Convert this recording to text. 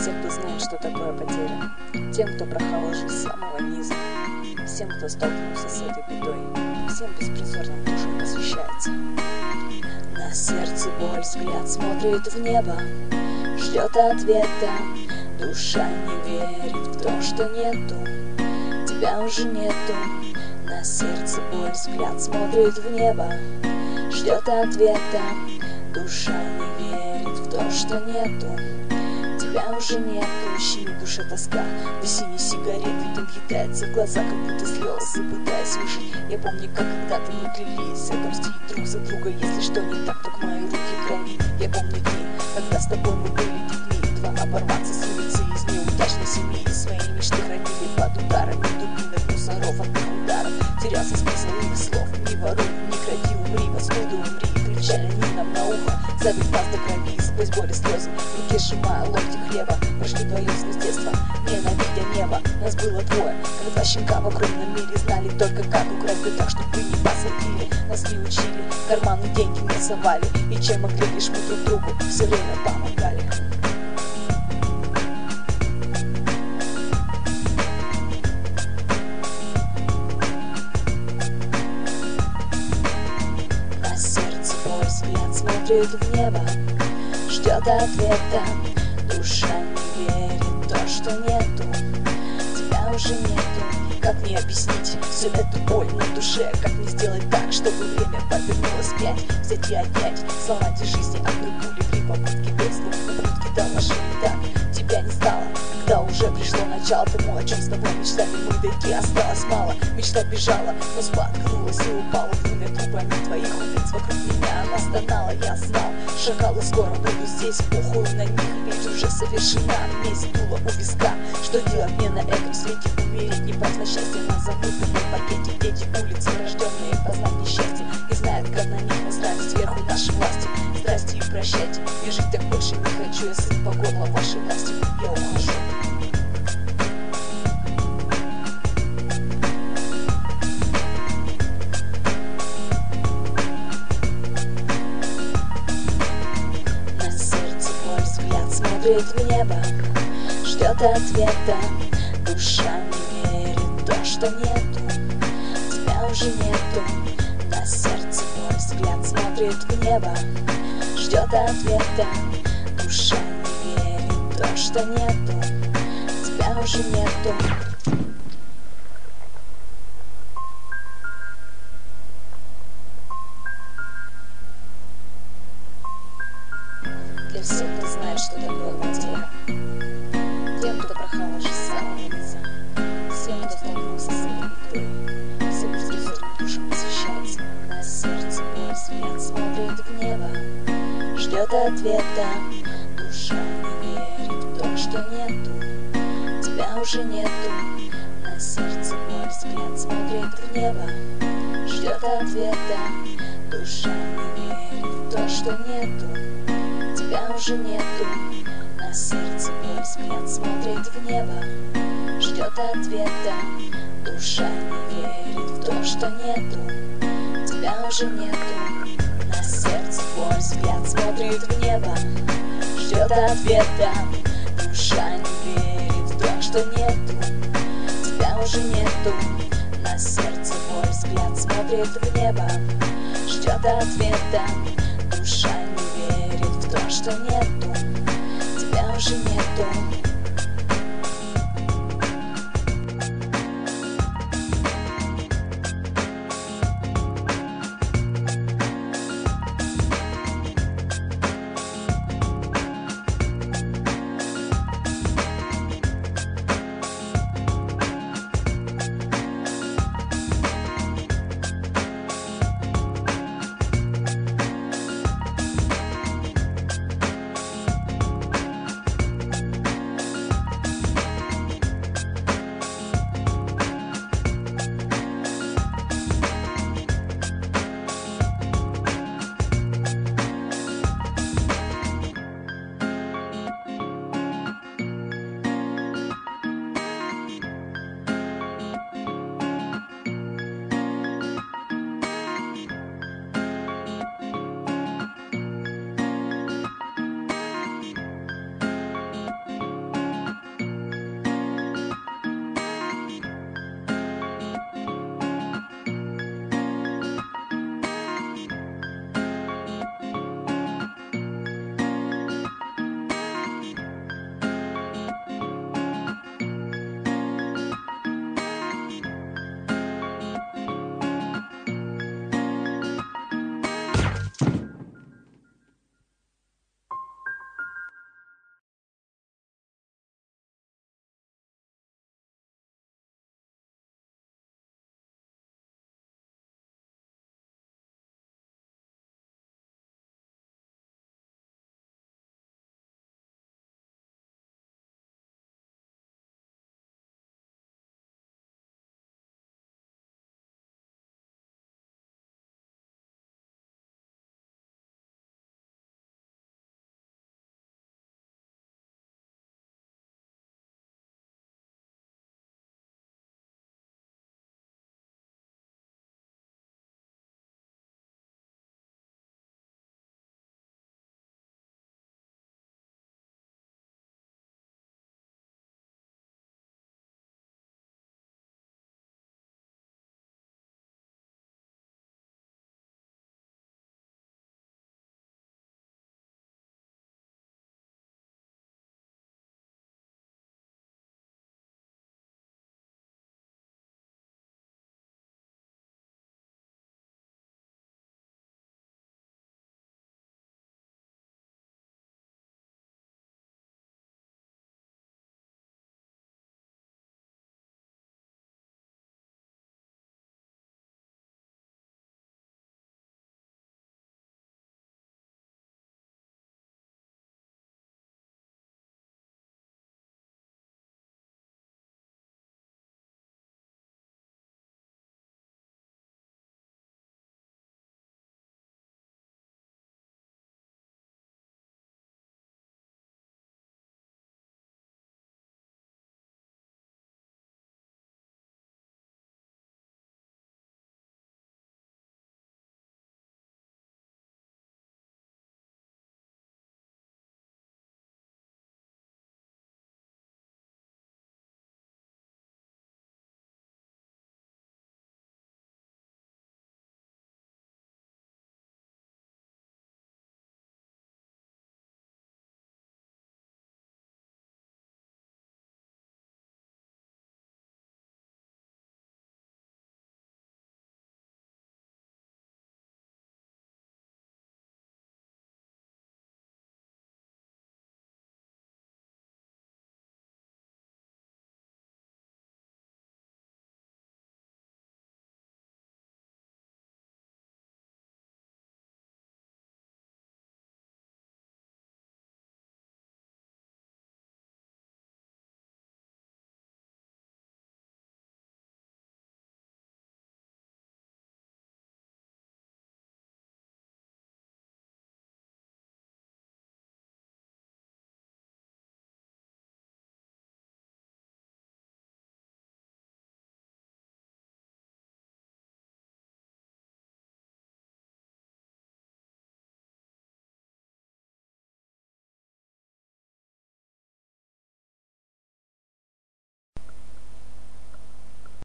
Всем, кто знает, что такое потеря, тем, кто прохавал жизнь с самого низа, всем, кто столкнулся с этой бедой, всем беспризорным душам посвящается. На сердце боль, взгляд смотрит в небо, ждет ответа. Душа не верит в то, что нету, тебя уже нету. На сердце боль, взгляд смотрит в небо, ждет ответа. Душа не верит в то, что нету, тебя уже нету. Щемит душа тоска, до синей сигареты дым въедается в глаза, как будто слезы, пытаясь выжить. Я помню, как когда-то мы клялись отомстить друг за друга, если что не так, то к моей руке крови. Я помню дни, когда с тобой мы были детьми, два оборваться с улицы из неудачной семьи. Свои мечты хранили под ударами дубинок, мусоров, от их ударов. Терялся смысл их слов: не воруй, не кради, умри, воскуда умри. Кричали они нам на ухо, забив нас до крови. Сквозь боли слезы, в руке сжимая ломти хлеба. Прошли твою с детства, ненавидя небо. Нас было двое, как два щенка в огромном мире. Знали только, как украсть, да так, чтобы не посадили. Нас не учили, в карманы деньги не совали, и чем могли, лишь мы друг другу все время помогали. На сердце боль, взгляд смотрит в небо, ждет ответа. Душа не верит в то, что нету, тебя уже нету. Как мне объяснить всю эту боль на душе? Как мне сделать так, чтобы время повернулось вспять? Взять и отнять, сломать из жизни одной пули при попытке бегства. Ублюдки доложили так, тебя не стало, когда уже пришло начало тому, о чем с тобой мечтали мы, дойти осталось мало. Мечта бежала, но споткнулась и упала двумя трупами твоих убийц вокруг меня. Она стонала, я знал, шакалы скоро буду здесь, похуй на них, ведь уже совершена месть. Дула у виска, что делать мне на этом свете? Умереть, не праздно счастье на забытом пакете. Дети улицы, рожденные познать несчастье, не знают, как на них насрать сверху нашей власти. Здрасте и прощайте, я жить так больше не хочу, я сыт по горло вашей власти, я ухожу. На сердце боль, взгляд смотрит в небо, ждет ответа. Душа не верит в то, что нету, тебя уже нету. На сердце боль, взгляд смотрит в небо, ждет ответа. Душа не верит в то, что нету, тебя уже нету. Для всех, кто знает, что такое потеря, тем, кто прохавал жизнь с самого низа, всем, кто столкнулся с этой бедой, всем беспризорным душам посвящается. На сердце боль, взгляд смотрит в небо, ждет ответа. Душа не верит в то, что нету, тебя уже нету. На сердце боль, взгляд смотрит в небо, ждет ответа. Душа не верит в то, что нету, тебя уже нету. На сердце боль, взгляд смотрит в небо, ждет ответа. Душа не верит в то, что нету, тебя уже нету. На сердце боль, взгляд смотрит в небо, ждет ответа. Душа не верит в то, что нету, тебя уже нету. На сердце боль, взгляд смотрит в небо, ждет ответа. Душа не верит в то, что нету,